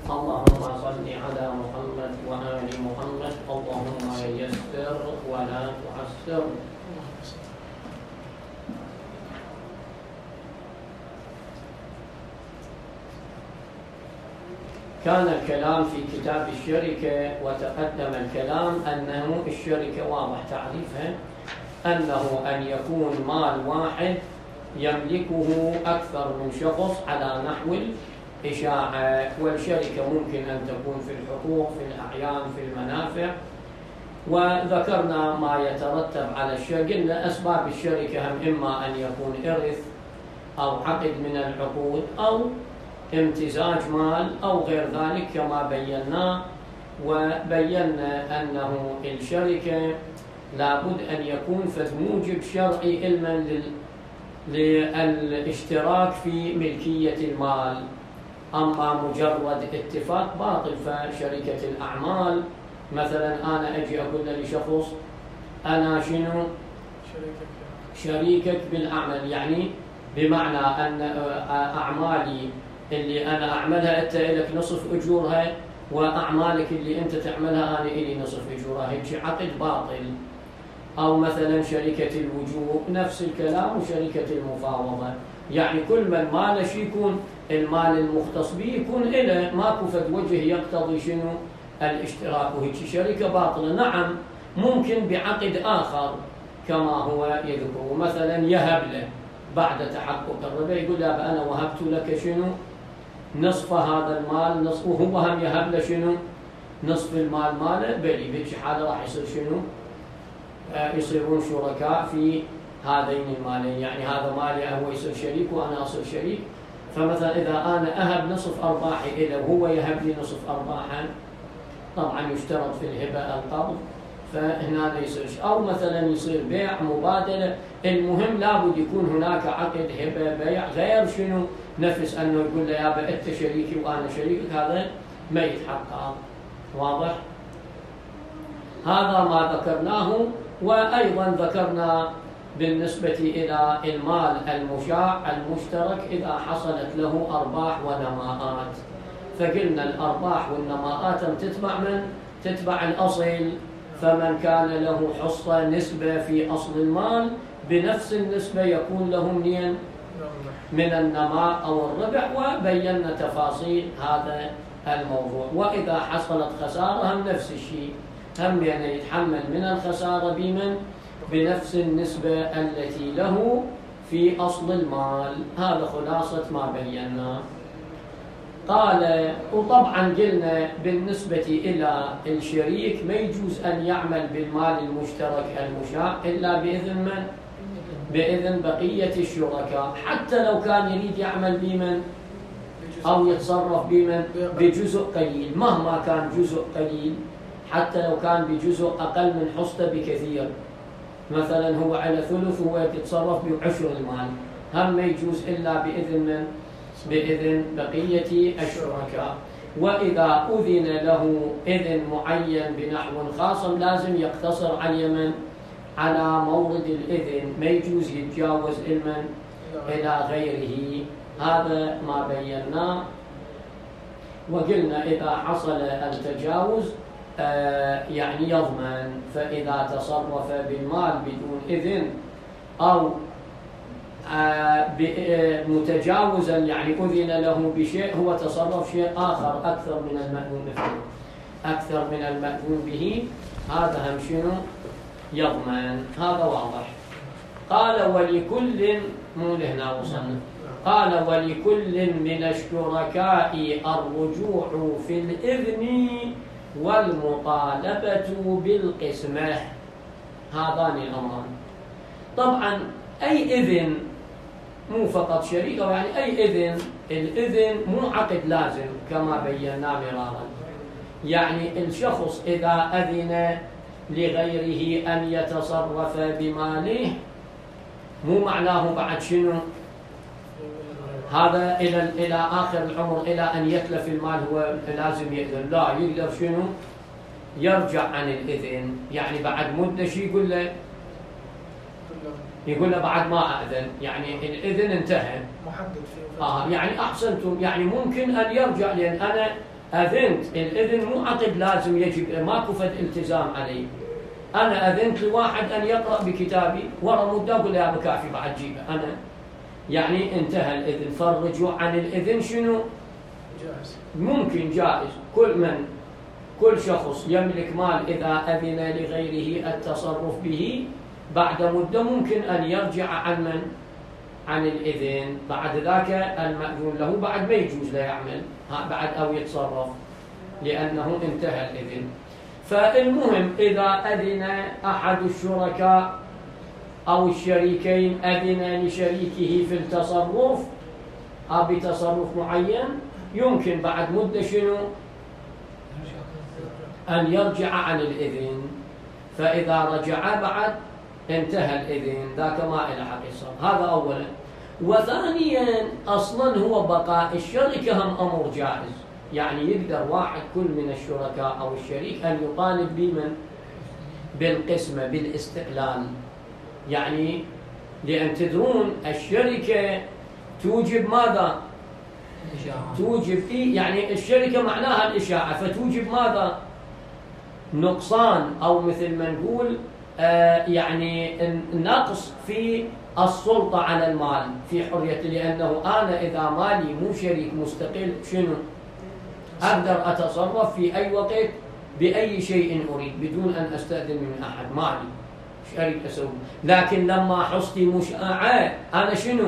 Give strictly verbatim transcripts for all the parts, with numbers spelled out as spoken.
اللهم صل على محمد وآل محمد. اللهم يسر ولا تعسر. كان الكلام في كتاب الشركة، وتقدم الكلام أنه الشركة واضح تعريفها أنه أن يكون مال واحد يملكه أكثر من شخص على نحو الإشاعة. والشركة ممكن أن تكون في الحقوق، في الأعيان، في المنافع. وذكرنا ما يترتب على الشركة. قلنا أسباب الشركة هم إما أن يكون إرث أو عقد من العقود أو امتزاج مال أو غير ذلك كما بينا. وبينا أنه الشركة لابد أن يكون فد موجب شرعي علما للاشتراك في ملكية المال. أما مجرد اتفاق باطل. فشركة الأعمال مثلا أنا أجي أقول لشخص أنا شنو شريكك بالعمل، يعني بمعنى أن أعمالي اللي أنا أعملها أنت لك نصف أجورها، وأعمالك اللي أنت تعملها أنا إلي نصف أجورها. هيك عقد باطل. أو مثلا شركة الوجوب نفس الكلام، وشركة المفاوضة يعني كل من مال شي يكون المال المختص به يكون إله، ماكو فد وجه يقتضي شنو الاشتراك. وهيك شركة باطلة. نعم ممكن بعقد آخر كما هو يذكره، مثلا يهب له بعد تحقق الربا، يقول له أنا وهبت لك شنو نصف هذا المال، نصف، وهو هم يهب له شنو نصف المال ماله. بلي بهيك حالة راح يصير شنو آه يصيرون شركاء في هذين المالين. يعني هذا مالي هو يصير شريك وأنا أصير شريك. فمثلا إذا أنا أهب نصف أرباحي إليه وهو يهب لي نصف أرباحا، طبعا يشترط في الهبة القبض، فهنا يصير. أو مثلا يصير بيع مبادلة. المهم لابد يكون هناك عقد هبة بيع، غير شنو نفس أنه يقول له يابا أنت شريكي وأنا شريكك، هذا ما يتحقق. واضح؟ هذا ما ذكرناه. وأيضا ذكرنا بالنسبة إلى المال المشاع المشترك إذا حصلت له أرباح ونماءات، فقلنا الأرباح والنماءات تتبع من؟ تتبع الأصل. فمن كان له حصة نسبة في أصل المال بنفس النسبة يكون له منين؟ من النماء أو الربح. وبينا تفاصيل هذا الموضوع. وإذا حصلت خسارة هم نفس الشيء، هم يعني يتحمل من الخسارة بمن؟ بنفس النسبة التي له في أصل المال. هذا خلاصة ما بينا. قال وطبعا قلنا بالنسبة إلى الشريك ما يجوز أن يعمل بالمال المشترك المشاع إلا بإذن من؟ بإذن بقية الشركاء، حتى لو كان يريد يعمل بمن أو يتصرف بمن بجزء قليل، مهما كان جزء قليل، حتى لو كان بجزء أقل من حصته بكثير. مثلا هو على ثلث وهو يتصرف بعشر المال، هم ما يجوز إلا بإذن من؟ بإذن بقية الشركاء. وإذا أذن له إذن معين بنحو خاص لازم يقتصر على من؟ على مورد الإذن، ما يجوز يتجاوز المن إلى غيره. هذا ما بيناه. وقلنا إذا حصل التجاوز آه يعني يضمن. فإذا تصرف بالمال بدون إذن أو آه متجاوزا يعني أذن له بشيء، هو تصرف شيء آخر أكثر من المأذون به أكثر من المأذون به، هذا هم شنو يضمن. هذا واضح. قال ولكل، مو لهنا وصلنا. قال ولكل من الشركاء الرجوع في الإذن والمطالبة بالقسمة. هذان الأمران. طبعا أي إذن، مو فقط شريك، يعني أي إذن. الإذن مو عقد لازم كما بينا مرارا. يعني الشخص إذا أذن لغيره أن يتصرف بماله مو معناه بعد شنو هذا إلى إلى آخر العمر إلى أن يتلف المال هو لازم يأذن. لا، يقدر شنو يرجع عن الإذن. يعني بعد مدة شي يقول له يقول له بعد ما أذن، يعني الإذن انتهى محدد فيه. آه يعني أحسنتم، يعني ممكن أن يرجع، لأن أنا أذنت، الإذن مو عقد لازم يجب، ماكو فد التزام علي. أنا أذنت لواحد أن يقرأ بكتابي، ورا مدة أقول له يا بكافي بعد جيبه أنا، يعني انتهى الإذن. فالرجوع عن الإذن شنو؟ جائز. ممكن جائز. كل من كل شخص يملك مال إذا أذن لغيره التصرف به بعد مدة ممكن أن يرجع عن من؟ عن الإذن. بعد ذاك المأذون له بعد ما يجوز له يعمل بعد أو يتصرف لأنه انتهى الإذن. فالمهم إذا أذن أحد الشركاء أو الشريكين، أذن لشريكه في التصرف أو بتصرف معين، يمكن بعد مدة شنو؟ أن يرجع عن الإذن. فإذا رجع بعد انتهى الإذن، ذاك ما إلى حق الصرف. هذا أولا. وثانيا أصلا هو بقاء الشركة هم أمر جائز، يعني يقدر واحد كل من الشركاء أو الشريك أن يطالب بمن؟ بالقسمة، بالاستقلال. يعني لأن تدرون الشركة توجب ماذا؟ الإشاعة. توجب إيه؟ يعني الشركة معناها الإشاعة، فتوجب ماذا؟ نقصان أو مثل ما نقول آه يعني نقص في السلطة على المال، في حرية. لأنه أنا إذا مالي مو شريك مستقل شنو؟ أقدر أتصرف في أي وقت بأي شيء أريد بدون أن أستأذن من أحد. مالي إيش أريد أسوي. لكن لما حصتي مشاعة أنا شنو؟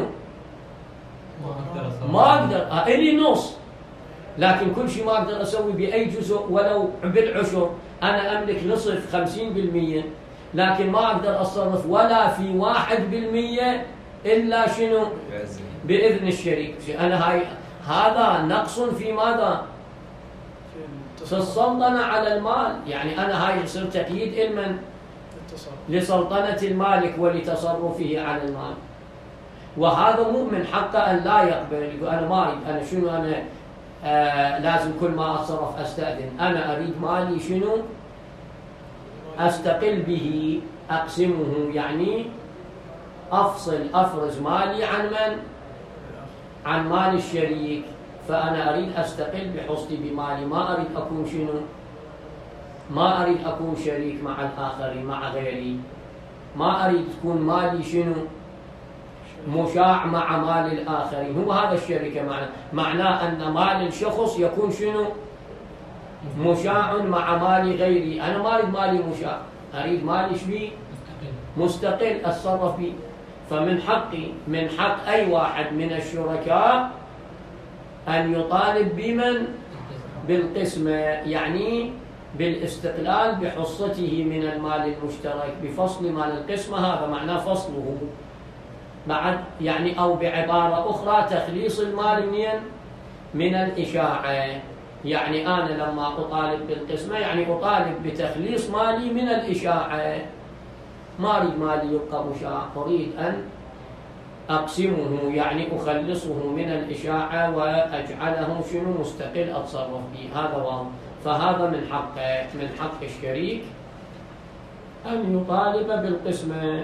ما أقدر، إلي نص، لكن كل شيء ما أقدر أسوي بأي جزء ولو بالعشر. أنا أملك نصف خمسين بالمية، لكن ما أقدر أتصرف ولا في واحد بالمية إلا شنو؟ بإذن الشريك. أنا هاي هذا نقص في ماذا؟ في السلطنة على المال. يعني أنا هاي يصير تقييد إلمن؟ لسلطنة المالك ولتصرفه على المال. وهذا مو من حقه أن لا يقبل، يقول أنا ما أريد، أنا شنو أنا آه لازم كل ما أتصرف أستأذن. أنا أريد مالي شنو؟ أستقل به، أقسمه، يعني أفصل أفرز مالي عن من؟ عن مال الشريك. فأنا أريد أستقل بحصتي بمالي، ما أريد أكون شنو؟ ما أريد أكون شريك مع الآخرين مع غيري. ما أريد تكون مالي شنو؟ مشاع مع مال الآخرين. هو هذا الشركة معناه معناه أن مال الشخص يكون شنو؟ مشاع مع مال غيري. أنا ما أريد مالي مشاع، أريد مالي شبي؟ مستقل أتصرف به. فمن حقي من حق أي واحد من الشركاء أن يطالب بمن؟ بالقسمة، يعني بالاستقلال بحصته من المال المشترك، بفصل مال القسمة. هذا معناه فصله بعد، يعني أو بعبارة أخرى تخليص المال منين؟ من الإشاعة. يعني أنا لما أطالب بالقسمة يعني أطالب بتخليص مالي من الإشاعة. ما أريد مالي يبقى مشاع، أريد أن أقسمه، يعني أخلصه من الإشاعة وأجعله شنو؟ مستقل أتصرف به. هذا واضح. فهذا من حق من حق الشريك أن يطالب بالقسمة.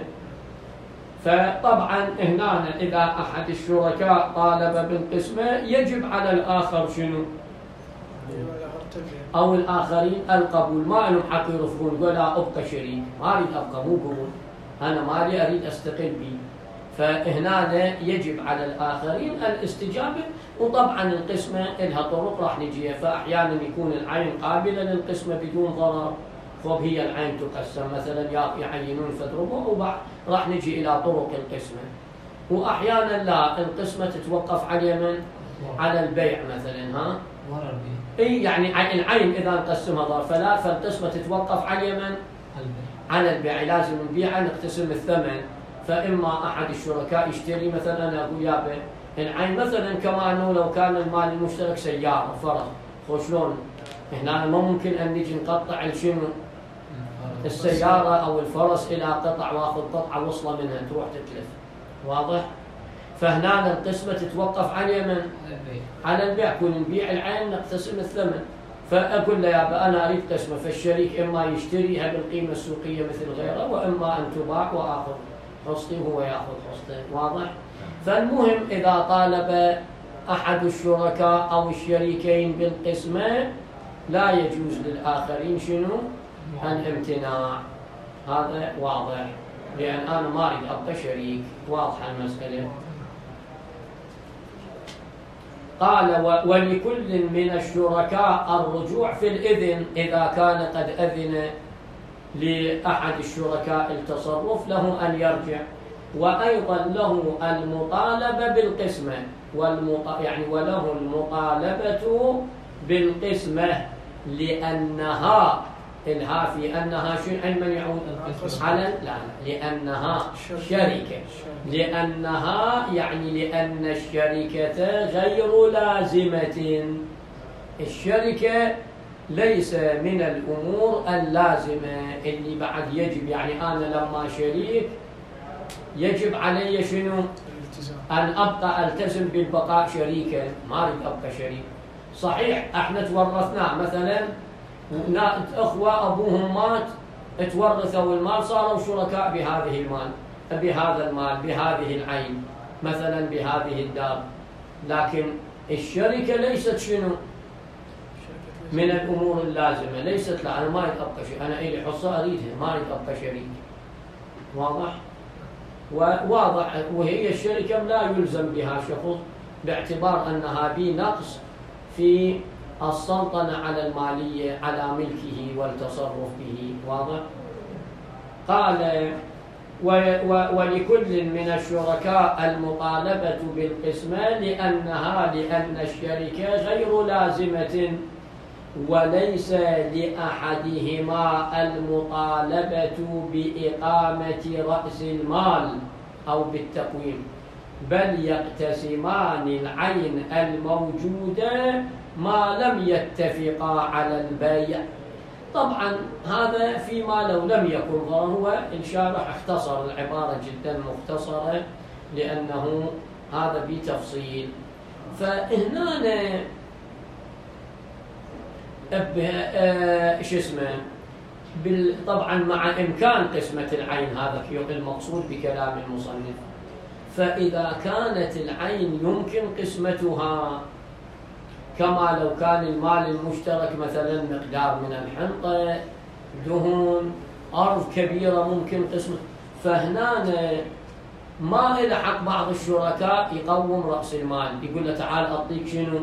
فطبعا هنا إذا أحد الشركاء طالب بالقسمة يجب على الآخر شنو؟ أو الآخرين القبول. ما لهم حق يرفضون، يقول لا أبقى شريك، ما أريد أبقى، مو قبول، أنا مالي أريد أستقل به. فهنا يجب على الآخرين الاستجابة. وطبعا القسمة لها طرق راح نجيها. فأحيانا يكون العين قابلة للقسمة بدون ضرر، خب هي العين تقسم مثلا يعينون فضربه، وبعد راح نجي إلى طرق القسمة. وأحيانا لا، القسمة تتوقف على من؟ على البيع مثلا. ها اي يعني العين اذا نقسمها ضرر فلا، فالقسمه تتوقف على من؟ على البيع. لازم نبيعها نقتسم الثمن. فاما احد الشركاء يشتري مثلا، انا اقول يابا العين مثلا، كما انه لو كان المال المشترك سياره فرس، وشلون هنا ما ممكن ان نجي نقطع الشنو؟ السياره او الفرس الى قطع، واخذ قطعه وصله منها تروح تتلف. واضح؟ فهنا القسمة تتوقف على من؟ على البيع. كل نبيع العين نقتسم الثمن. فأقول له يابا أنا أريد قسمة، فالشريك إما يشتريها بالقيمة السوقية مثل غيره، وإما أن تباع وآخذ حصتي وهو يأخذ حصته. واضح؟ فالمهم إذا طالب أحد الشركاء أو الشريكين بالقسمة لا يجوز للآخرين شنو؟ الامتناع. هذا واضح، لأن أنا ما أريد أبقى شريك. واضحة المسألة. قال ولكل من الشركاء الرجوع في الإذن إذا كان قد أذن لأحد الشركاء التصرف له أن يرجع، وأيضا له المطالبة بالقسمة والمط... يعني وله المطالبة بالقسمة لأنها الها في أنها شو علما يعود على لا لا لأنها شركة، لأنها يعني لأن الشركة غير لازمة. الشركة ليس من الأمور اللازمة اللي بعد يجب، يعني أنا لما شريك يجب علي شنو؟ أن أبقى ألتزم بالبقاء شريكا، ما أريد أبقى شريك. صحيح احنا تورثنا مثلا أخوة أبوهم مات تورثوا المال صاروا شركاء بهذه المال بهذا المال بهذه العين مثلا بهذه الدار، لكن الشركة ليست شنو؟ من الأمور اللازمة، ليست لا أنا ما أريد أبقى شيء، أنا إلي حصة أريدها ما أريد أبقى شريك. واضح؟ وواضح وهي الشركة لا يلزم بها شخص باعتبار أنها بنقص في السلطنة على المالية على ملكه والتصرف به. واضح؟ قال ولكل من الشركاء المطالبة بالقسمة لأنها لأن الشركة غير لازمة وليس لأحدهما المطالبة بإقامة رأس المال أو بالتقويم، بل يقتسمان العين الموجودة ما لم يتفقا على البيع. طبعا هذا فيما لو لم يكن ضرر، هو الشارح اختصر العبارة جدا مختصرة لأنه هذا بتفصيل. فهنا شو اسمه طبعا مع إمكان قسمة العين، هذا المقصود بكلام المصنف. فإذا كانت العين يمكن قسمتها كما لو كان المال المشترك مثلا مقدار من الحنطة دهون أرض كبيرة ممكن قسمة، فهنا ما إلى حق بعض الشركاء يقوم رأس المال يقول له تعال أعطيك شنو؟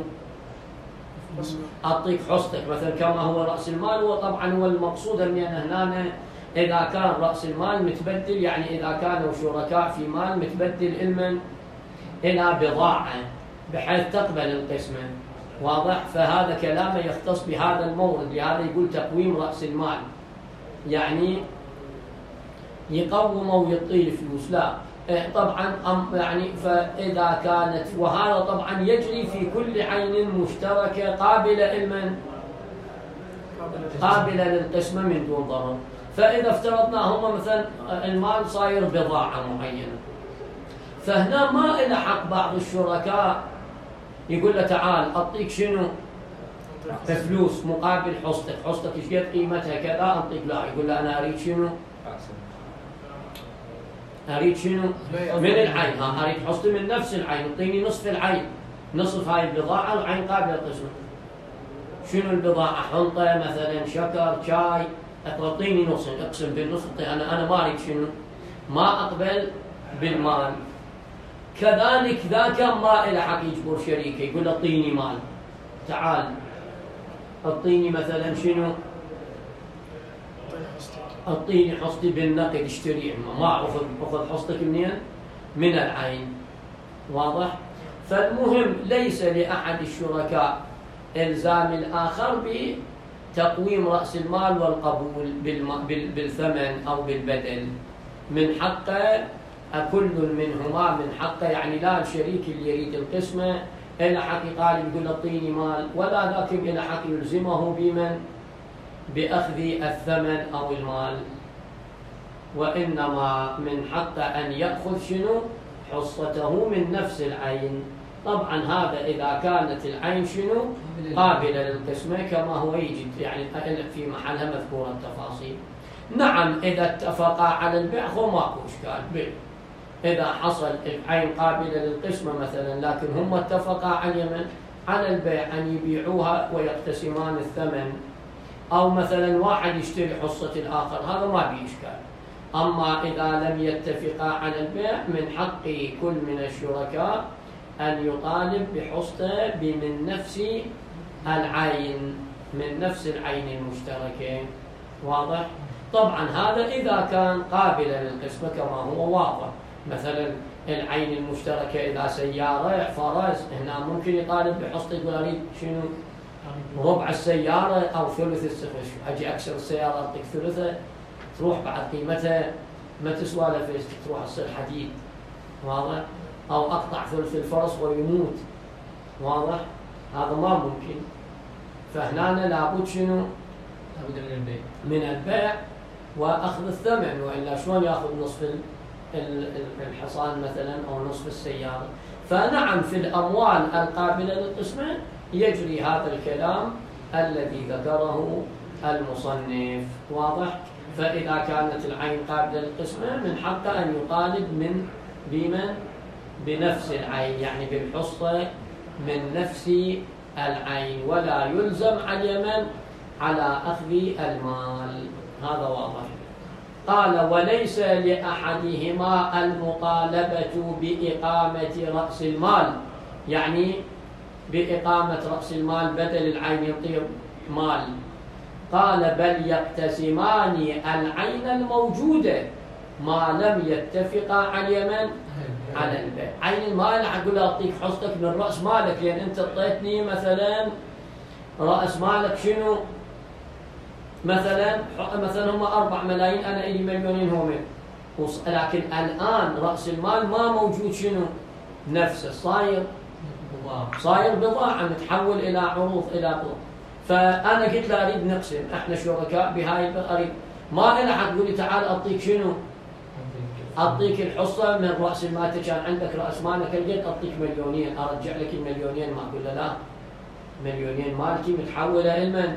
أعطيك حصتك مثلا كما هو رأس المال. وطبعا هو المقصود أن هنا إذا كان رأس المال متبدل، يعني إذا كانوا شركاء في مال متبدل إلمن إلى بضاعة بحيث تقبل القسمة. واضح؟ فهذا كلامه يختص بهذا المورد، لهذا يقول تقويم رأس المال يعني يقوم ويعطي الفلوس. لا طبعا يعني فإذا كانت، وهذا طبعا يجري في كل عين مشتركة قابلة لمن؟ قابلة للقسمة من دون ضرر. فإذا افترضنا هم مثلا المال صاير بضاعة معينة، فهنا ما إلى حق بعض الشركاء يقول له تعال أعطيك شنو؟ فلوس مقابل حصتك، حصتك ايش قد قيمتها كذا أعطيك. لا، يقول له أنا أريد شنو؟ أريد شنو؟ من العين، ها أريد حصتي من نفس العين، اعطيني نصف العين، نصف هاي البضاعة العين قابلة للقسمة. شنو البضاعة؟ حنطة مثلا، شكر، شاي، اعطيني نص، اقسم بالنص. أنا أنا ما أريد شنو؟ ما أقبل بالمال. كذلك ذا كان ما إلى حق يجبر شريكه يقول اعطيني مال، تعال اعطيني مثلا شنو؟ اعطيني حصتي بالنقد اشتري، ما اخذ اخذ حصتك منين؟ من العين. واضح؟ فالمهم ليس لأحد الشركاء إلزام الآخر بتقويم رأس المال والقبول بالثمن أو بالبدل، من حقه كل منهما من حقه، يعني لا الشريك اللي يريد القسمة إلى حق قال يقول اعطيني مال، ولا ذاك إلى حق يلزمه بمن؟ بأخذ الثمن أو المال، وإنما من حقه أن يأخذ شنو؟ حصته من نفس العين. طبعا هذا إذا كانت العين شنو؟ قابلة للقسمة كما هو يجي يعني في محلها مذكورة التفاصيل. نعم إذا اتفقا على البيع هو ماكو إشكال بيع، إذا حصل العين قابلة للقسمة مثلا، لكن هم اتفقا على اليمن على البيع أن يبيعوها ويقتسمان الثمن، أو مثلا واحد يشتري حصة الآخر، هذا ما بيه إشكال. أما إذا لم يتفقا على البيع من حق كل من الشركاء أن يطالب بحصته من نفس العين، من نفس العين المشتركة. واضح؟ طبعا هذا إذا كان قابلا للقسمة كما هو واضح. مثلا العين المشتركة إذا سيارة فرس، هنا ممكن يطالب بحصته، يقول أريد شنو ربع السيارة أو ثلث السيارة، أجي أكسر السيارة أعطيك ثلثة، تروح بعد قيمتها ما تسوى لفيس، تروح تصير حديد. واضح؟ أو أقطع ثلث الفرس ويموت. واضح؟ هذا ما ممكن. فهنا لابد شنو؟ لابد من البيع من البيع وأخذ الثمن، وإلا شلون يأخذ نصف الحصان مثلا أو نصف السيارة؟ فنعم في الأموال القابلة للقسمة يجري هذا الكلام الذي ذكره المصنف. واضح؟ فإذا كانت العين قابلة للقسمة من حق أن يطالب من بمن بنفس العين، يعني بالحصة من نفس العين، ولا يلزم على اليمن على أخذ المال. هذا واضح. قال وليس لأحدهما المطالبة بإقامة رأس المال، يعني بإقامة رأس المال بدل العين يطير مال. قال بل يقتسمان العين الموجودة ما لم يتفقا على اليمن على البيع. عين المال أقول أعطيك حصتك من رأس مالك، لأن أنت اعطيتني مثلا رأس مالك شنو مثلا مثلا هم أربع ملايين، أنا إلي مليونين هم، لكن الآن رأس المال ما موجود، شنو نفسه صاير صاير بضاعة متحول إلى عروض إلى بضاعة. فأنا قلت له أريد نقسم، إحنا شركاء بهاي، أريد ما إلا حتقول لي تعال أعطيك شنو، أعطيك الحصة من رأس المال، كان عندك رأس مالك القد أعطيك مليونين، أرجع لك المليونين. ما أقول له لا، مليونين مالكي متحولة إلى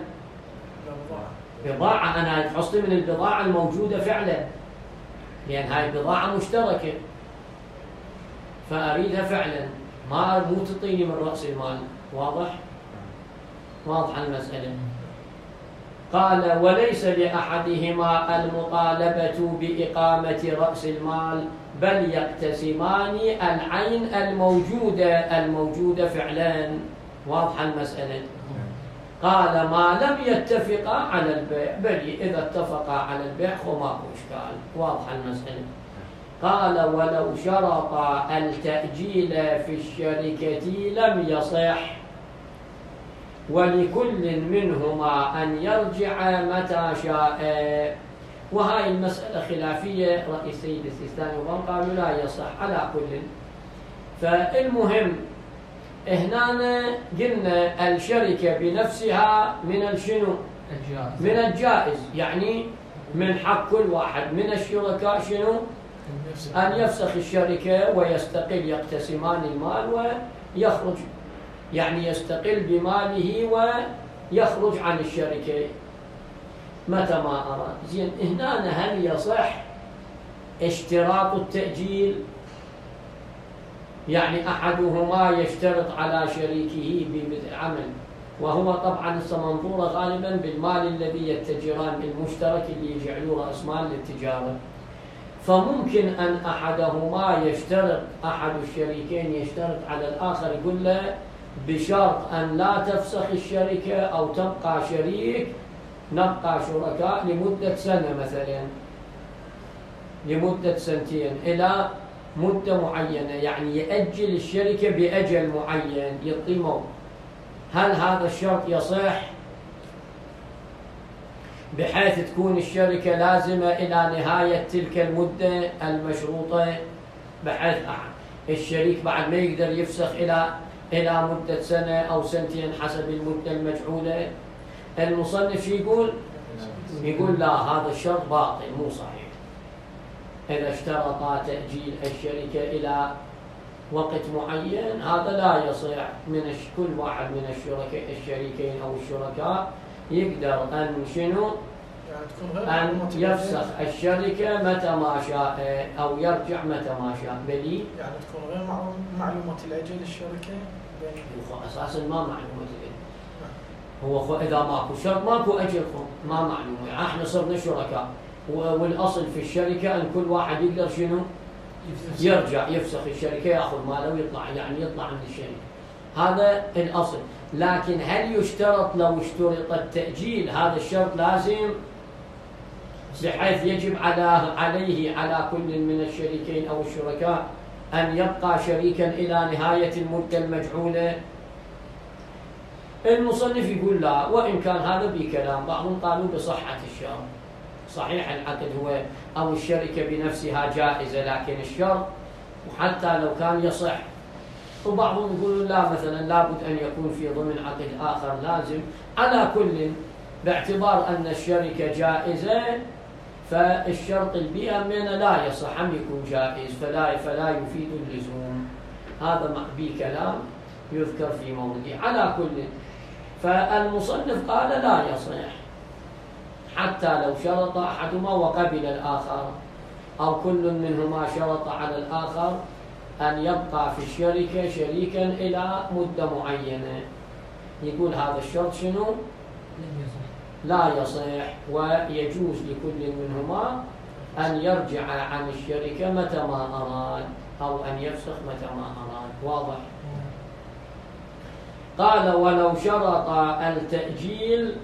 بضاعة، أنا حصتي من البضاعة الموجودة فعلا، لأن هاي بضاعة مشتركة فأريدها فعلا، ما مو تطيني من رأس المال. واضح؟ واضح المسألة. قال وليس لأحدهما المطالبة بإقامة رأس المال بل يقتسمان العين الموجودة الموجودة فعلا. واضح المسألة. قال ما لم يتفقا على البيع، بل إذا اتفقا على البيع فما إشكال. واضح المسألة. قال ولو شرط التأجيل في الشركة لم يصح، ولكل منهما أن يرجع متى شاء. وهاي المسألة خلافية، رئيس سيد السيستاني وغيره قالوا لا يصح على كل. فالمهم هنا قلنا الشركة بنفسها من الشنو؟ من الجائز، يعني من حق كل واحد من الشركاء شنو؟ أن يفسخ الشركة ويستقل، يقتسمان المال ويخرج، يعني يستقل بماله ويخرج عن الشركة متى ما أراد. زين هنا هل يصح اشتراط التأجيل؟ يعني أحدهما يشترط على شريكه بالعمل، وهو طبعا منظورة غالبا بالمال الذي يتجران بالمشترك اللي يجعلوه رأس مال للتجارة. فممكن أن أحدهما يشترط، أحد الشريكين يشترط على الآخر، يقول له بشرط أن لا تفسخ الشركة أو تبقى شريك، نبقى شركاء لمدة سنة مثلا، لمدة سنتين إلى مدة معينة، يعني يأجل الشركة بأجل معين يقيمه. هل هذا الشرط يصح بحيث تكون الشركة لازمة إلى نهاية تلك المدة المشروطة، بحيث الشريك بعد ما يقدر يفسخ إلى إلى مدة سنة أو سنتين حسب المدة المجعولة؟ المصنف يقول يقول لا، هذا الشرط باطل مو صحيح. إذا اشترطا تأجيل الشركة إلى وقت معين هذا لا يصح. من كل واحد من الشركاء الشريكين أو الشركاء يقدر أن شنو أن يفسخ الشركة متى ما شاء أو يرجع متى ما شاء. بلي يعني تكون غير معلومة الأجل الشركة أساسا ما معلومة الأجل. هو خو إذا ماكو شرط ماكو أجل ما معلومة. إحنا صرنا شركاء والأصل في الشركة أن كل واحد يقدر شنو يرجع يفسخ الشركة يأخذ ماله ويطلع يعني يطلع من الشركة. هذا الأصل. لكن هل يشترط لو اشترط التأجيل هذا الشرط لازم بحيث يجب على عليه على كل من الشريكين أو الشركاء أن يبقى شريكا إلى نهاية المدة المجعولة؟ المصنف يقول لا، وإن كان هذا بكلام. بعضهم قالوا بصحة الشرط. صحيح العقد هو أو الشركة بنفسها جائزة لكن الشرط وحتى لو كان يصح. وبعضهم يقولون لا، مثلا لابد أن يكون في ضمن عقد آخر لازم. على كل باعتبار أن الشركة جائزة فالشرط البيئة من لا يصح أن يكون جائز فلا فلا يفيد اللزوم. هذا بكلام يذكر في موضعه. على كل فالمصنف قال لا يصح حتى لو شرط أحدهما وقبل الآخر أو كل منهما شرط على الآخر أن يبقى في الشركة شريكا إلى مدة معينة. يقول هذا الشرط شنو؟ لا يصح، ويجوز لكل منهما أن يرجع عن الشركة متى ما أراد أو أن يفسخ متى ما أراد. واضح؟ قال ولو شرط التأجيل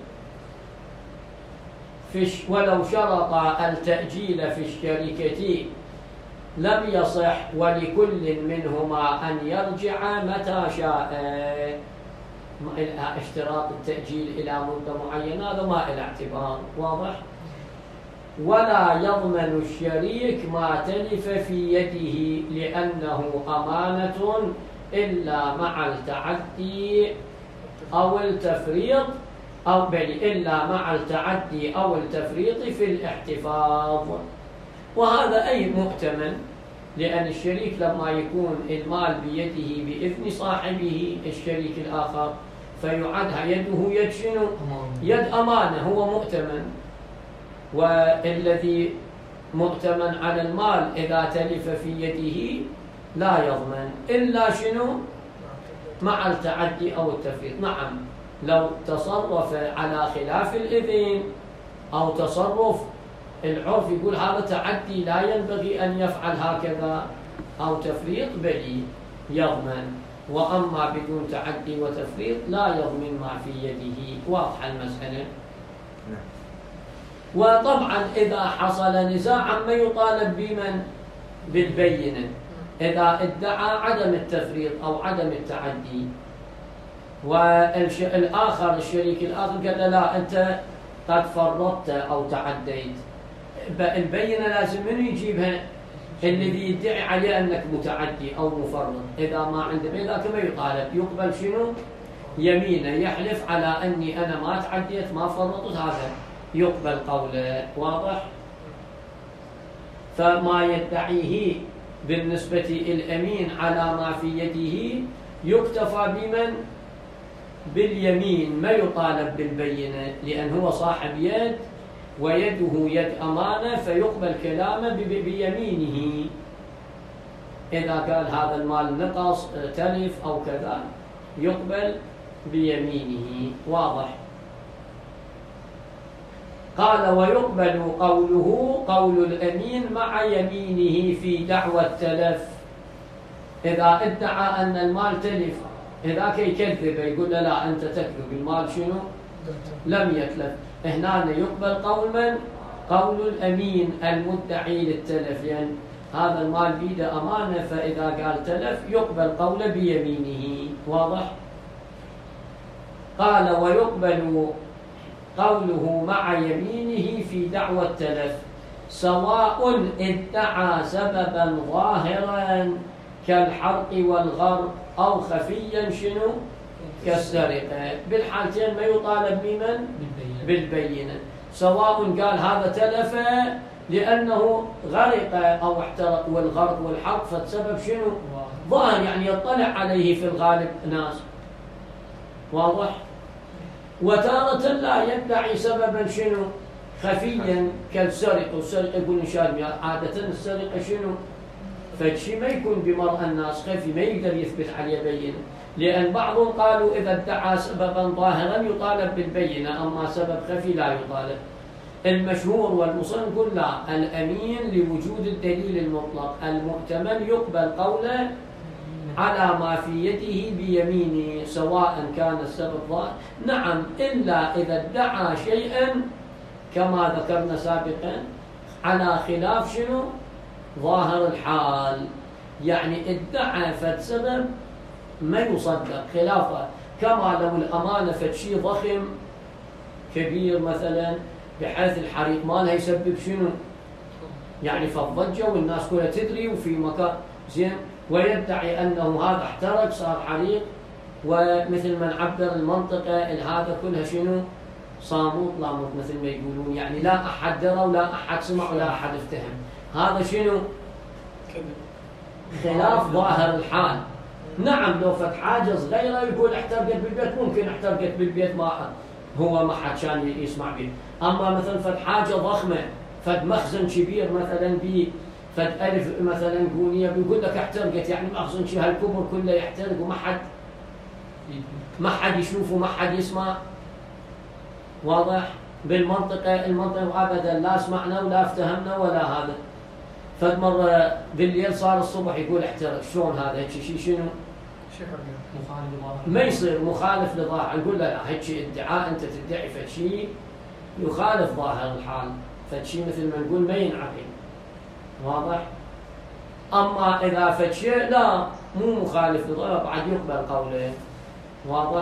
في ولو شرط التأجيل في الشركة لم يصح ولكل منهما أن يرجع متى شاء. اشتراط التأجيل إلى مدة معينة هذا ما إلى اعتبار. واضح؟ ولا يضمن الشريك ما تلف في يده لأنه أمانة إلا مع التعدي أو التفريط أو بل إلا مع التعدي أو التفريط في الاحتفاظ. وهذا أي مؤتمن، لأن الشريك لما يكون المال بيده بإذن صاحبه الشريك الآخر فيعدها يده يد شنو؟ يد أمانة، هو مؤتمن. والذي مؤتمن على المال إذا تلف في يده لا يضمن إلا شنو؟ مع التعدي أو التفريط. نعم، لو تصرف على خلاف الإذن أو تصرف العرف يقول هذا تعدي لا ينبغي أن يفعل هكذا أو تفريط بلي يضمن. وأما بدون تعدي وتفريط لا يضمن ما في يده. واضحة المسألة؟ وطبعا إذا حصل نزاع ما يطالب بمن؟ بالبينة. إذا ادعى عدم التفريط أو عدم التعدي والآخر الشريك الآخر قال لا أنت قد فرطت أو تعديت، البينة لازم من يجيبها؟ الذي يدعي عليه أنك متعدي أو مفرط. إذا ما عنده بينة كما يطالب يقبل شنو؟ يمينه، يحلف على أني أنا ما تعديت ما فرطت، هذا يقبل قوله. واضح؟ فما يدعيه بالنسبة الأمين على ما في يده يكتفى بمن؟ باليمين، ما يطالب بالبينة، لأن هو صاحب يد ويده يد أمانة فيقبل كلامه بيمينه. إذا قال هذا المال نقص تلف أو كذا يقبل بيمينه. واضح؟ قال ويقبل قوله قول الأمين مع يمينه في دعوى التلف. إذا ادعى أن المال تلف إذا يكذب يقول له لا أنت تكذب المال شنو؟ لم يتلف. هنا يقبل قول من؟ قول الأمين المدعي للتلف، لأن يعني هذا المال بيده أمانة فإذا قال تلف يقبل قوله بيمينه. واضح؟ قال ويقبل قوله مع يمينه في دعوى التلف سواء ادعى سببا ظاهرا كالحرق والغرق أو خفيا شنو؟ كالسرقة. بالحالتين ما يطالب بمن؟ بالبينة. سواء قال هذا تلف لأنه غرق أو احترق، والغرق والحرق فالسبب شنو؟ ظاهر يعني يطلع عليه في الغالب ناس. واضح؟ وتارة لا يدعي سببا شنو؟ خفيا كالسرقة، والسرقة يقول إن شاء الله عادة السرقة شنو؟ فالشيء ما يكون بمرأى الناس خفي ما يقدر يثبت عليه بينة، لأن بعضهم قالوا إذا ادعى سببا ظاهرا يطالب بالبينة، أما سبب خفي لا يطالب. المشهور والمصنف يقول لا، الأمين لوجود الدليل المطلق، المؤتمن يقبل قوله على ما في يده بيمينه سواء كان السبب ظاهر، نعم، إلا إذا ادعى شيئا كما ذكرنا سابقا على خلاف شنو؟ ظاهر الحال، يعني ادعى فد سبب ما يصدق خلافه، كما لو الأمانة فد شيء ضخم كبير مثلا بحيث الحريق مالها يسبب شنو؟ يعني فالضجة والناس كلها تدري وفي مكان زين، ويدعي أنه هذا احترق صار حريق، ومثل ما نعبر المنطقة هذا كلها شنو؟ صاموت لاموت مثل ما يقولون، يعني لا أحد درى ولا أحد سمع ولا أحد افتهم، هذا شنو؟ خلاف ظاهر الحال. نعم لو فت حاجة صغيرة يقول احترقت بالبيت، ممكن احترقت بالبيت ما هو ما حد كان يسمع به، أما مثلا فت حاجة ضخمة فد مخزن كبير مثلا بي فد ألف مثلا قونية بيقول لك احترقت، يعني مخزن شي هالكبر كله يحترق وما حد ما حد يشوفه ما حد يسمع، واضح؟ بالمنطقة المنطقة أبدا لا سمعنا ولا افتهمنا ولا هذا. فد مرة بالليل صار الصبح يقول احترق، شلون هذا هيك شيء شنو؟ ما يصير مخالف لظاهر، نقول له لا هيك ادعاء أنت تدعي فد شيء يخالف ظاهر الحال، فد شيء مثل ما نقول ما ينعقل، واضح؟ أما إذا فد شيء لا مو مخالف لظاهر بعد يقبل قوله، واضح؟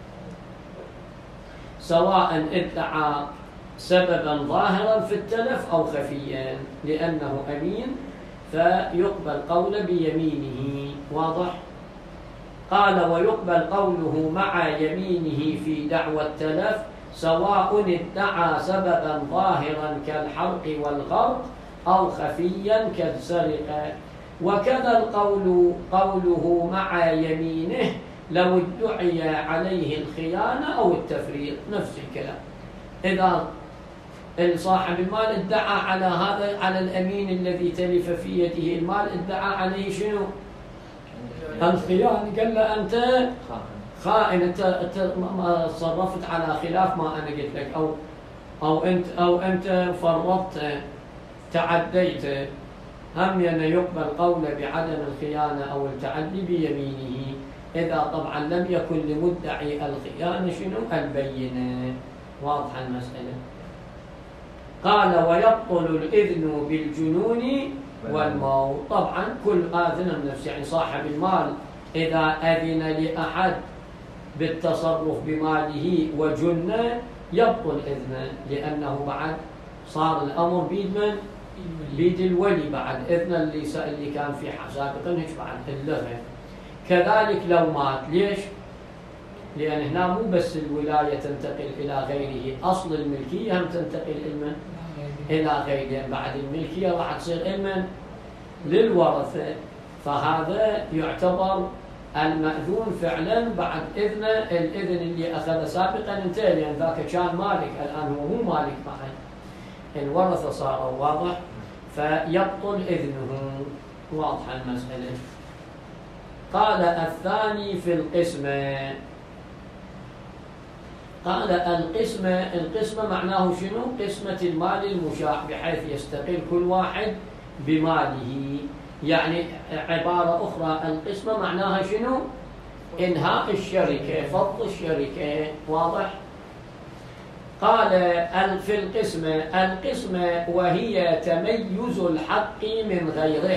سواء ادعى سببا ظاهرا في التلف أو خفيا، لأنه أمين فيقبل قوله بيمينه، واضح؟ قال ويقبل قوله مع يمينه في دعوى التلف سواء ادعى سببا ظاهرا كالحرق والغرق أو خفيا كالسرقة، وكذا القول قوله مع يمينه لو ادعي عليه الخيانة أو التفريط، نفس الكلام. إذا صاحب المال ادعى على هذا على الأمين الذي تلف في يده المال ادعى عليه شنو؟ الخيانة، قال له أنت خائن، أنت ما صرفت على خلاف ما أنا قلت لك، أو أو أنت أو أنت فرطت تعديت، هم يعني يقبل قوله بعدم الخيانة أو التعدي بيمينه، إذا طبعا لم يكن لمدعي الخيانة شنو؟ البينة، واضحة المسألة. قال ويبطل الإذن بالجنون والموت، طبعا كل آذن النفس، يعني صاحب المال إذا أذن لأحد بالتصرف بماله وجن يبطل إذنه، لأنه بعد صار الأمر بيد من؟ بيد الولي، بعد إذن اللي اللي كان في سابقا هيك بعد اللغة. كذلك لو مات، ليش؟ لأن هنا مو بس الولاية تنتقل إلى غيره، أصل الملكية هم تنتقل إلمن؟ إلى غيره، بعد الملكية راح تصير إلمن؟ للورثة، فهذا يعتبر المأذون فعلا بعد إذنه، الإذن اللي أخذ سابقا انتهى، لأن ذاك كان مالك، الآن هو مو مالك بعد، الورثة صاروا، واضح؟ فيبطل إذنه، واضحة المسألة. قال الثاني في القسمة، قال القسمة، القسمة معناه شنو؟ قسمة المال المشاع، بحيث يستقل كل واحد بماله، يعني عبارة أخرى القسمة معناها شنو؟ إنهاء الشركة، فض الشركة، واضح؟ قال في القسمة، القسمة وهي تميز الحق من غيره،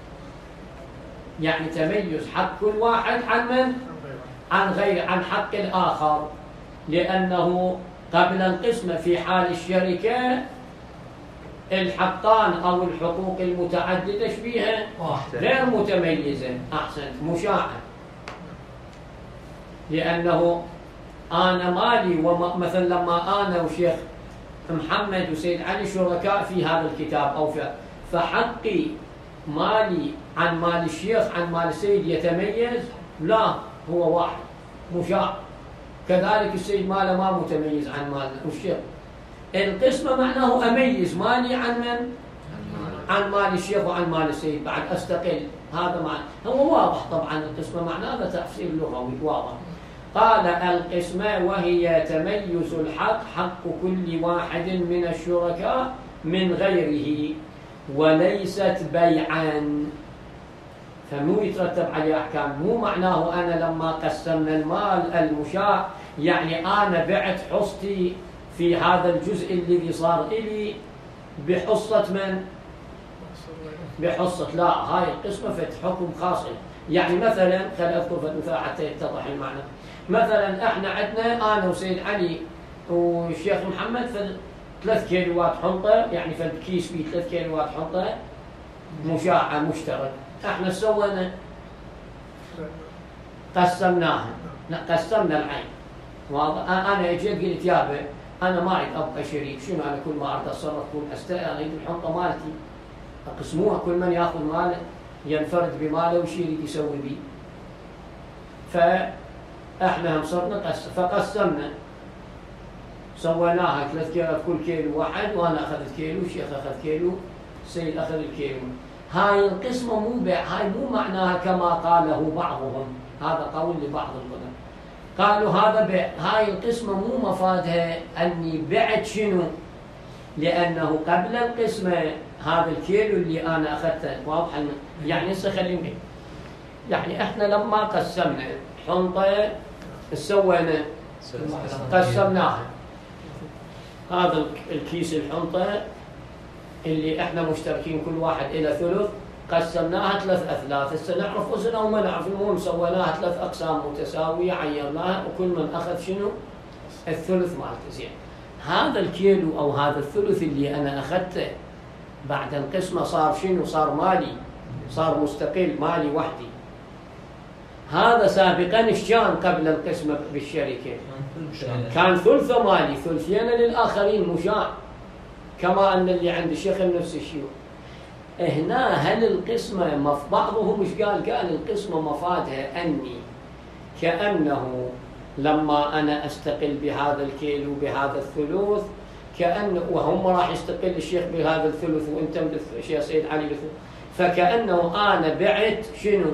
يعني تميز حق كل واحد عن من؟ عن غير عن حق الآخر، لأنه قبل القسمة في حال الشركة الحقان أو الحقوق المتعددة شبيهة غير متميزة، أحسن مشاعة، لأنه أنا مالي، ومثلا لما أنا وشيخ محمد وسيد علي شركاء في هذا الكتاب أو في، فحقي مالي عن مال الشيخ عن مال السيد يتميز؟ لا، هو واحد مشاع. كذلك السيد ماله ما متميز عن مال الشيخ، القسمة معناه أميز مالي عن من؟ عن مال الشيخ وعن مال السيد، بعد أستقل. هذا معنى هو واضح طبعا. القسمة معناه هذا تفسير لغوي واضح. قال القسمة وهي تميز الحق حق كل واحد من الشركاء من غيره وليست بيعا، فمو يترتب عليه أحكام. مو معناه أنا لما قسمنا المال المشاع يعني أنا بعت حصتي في هذا الجزء الذي صار إلي بحصة من؟ بحصة. لا، هاي القسمة فت حكم خاص. يعني مثلا خلينا أذكر مثال حتى يتضح المعنى. مثلا احنا عندنا أنا وسيد علي والشيخ محمد في ثلاث كيلوات حنطة، يعني في الكيس فيه ثلاث كيلوات حنطة مشاعة مشترك. احنا سوينا قسمناها، قسمنا العين. واضح؟ انا اجيت قلت يابا انا ما اريد ابقى شريك، شنو انا كل ما اريد اتصرف كل استاذ اريد الحنطه مالتي، اقسموها كل من ياخذ ماله ينفرد بماله وش يريد يسوي به. فاحنا هم صرنا قسم، فقسمنا سويناها ثلاث كيلو كل كيلو واحد، وانا اخذت كيلو، الشيخ اخذ كيلو، السيد اخذ الكيلو. هاي القسمه مو بيع، هاي مو معناها كما قاله بعضهم، هذا قول لبعض العلماء قالوا هذا بيع. هاي القسمه مو مفادها اني بعت شنو، لانه قبل القسمه هذا الكيلو اللي انا اخذته واضح. يعني هسه خليني يعني احنا لما قسمنا حنطه سوينا قسمناها، هذا الكيس الحنطه اللي احنا مشتركين كل واحد الى ثلث، قسمناها ثلاث اثلاث. هسه نعرف وزنها وما نعرف، المهم سويناها ثلاث اقسام متساويه عيرناها وكل من اخذ شنو؟ الثلث مالته. زين، هذا الكيلو او هذا الثلث اللي انا اخذته بعد القسمه صار شنو؟ صار مالي، صار مستقل مالي وحدي. هذا سابقا ايش كان قبل القسمه بالشركه؟ كان ثلثه مالي، ثلثين للاخرين مشاع، كما ان اللي عند الشيخ نفس الشيء. هنا هل القسمه مف... بعضهم ايش قال؟ قال القسمه مفادها اني كانه لما انا استقل بهذا الكيلو بهذا الثلث كانه، وهم راح يستقل الشيخ بهذا الثلث وانت الشيخ سيد علي بثلث، فكانه انا بعت شنو؟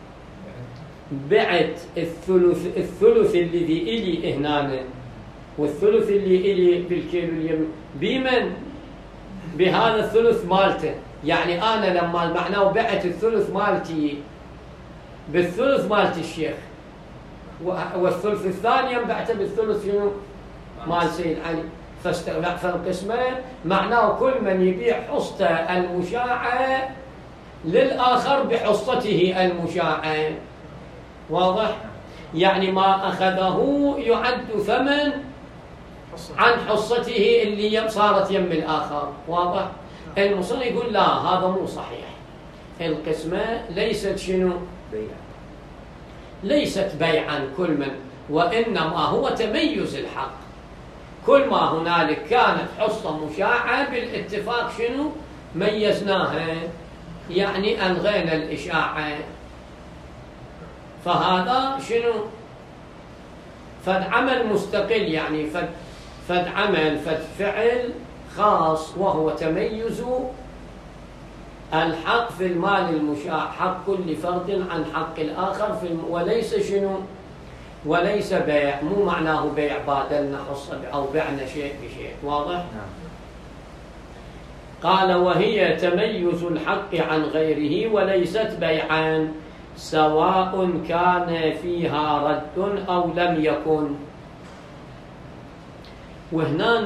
بعت الثلث الثلث الذي الي هنا والثلث اللي الي بالكيلو اليمين بمن؟ بهذا الثلث مالته. يعني انا لما معناه بعت الثلث مالتي بالثلث مالت الشيخ، والثلث الثاني بعته بالثلث شنو؟ مال سيد علي. فاستغلق فالقسمه معناه كل من يبيع حصته المشاعه للاخر بحصته المشاعه. واضح؟ يعني ما اخذه يعد ثمن عن حصته اللي صارت يم الآخر. واضح؟ المصنف يقول لا، هذا مو صحيح. القسمة ليست شنو؟ بيع. ليست بيعا كل من، وإنما هو تميز الحق. كل ما هنالك كانت حصة مشاعة بالاتفاق شنو؟ ميزناها، يعني ألغينا الإشاعة. فهذا شنو؟ فد عمل مستقل، يعني فد فد عمل فد فعل خاص، وهو تميز الحق في المال المشاع، حق كل فرد عن حق الآخر في الم... وليس شنو؟ وليس بيع. مو معناه بيع بادلنا حصة أو بعنا شيء بشيء. واضح؟ نعم. قال وهي تميز الحق عن غيره وليست بيعا سواء كان فيها رد أو لم يكن. وهنا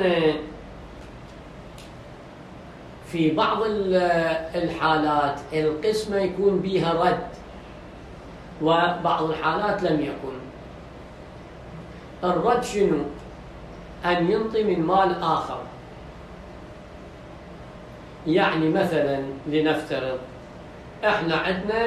في بعض الحالات القسمة يكون بها رد، وبعض الحالات لم يكن. الرد شنو؟ أن ينطي من مال آخر. يعني مثلا لنفترض احنا عندنا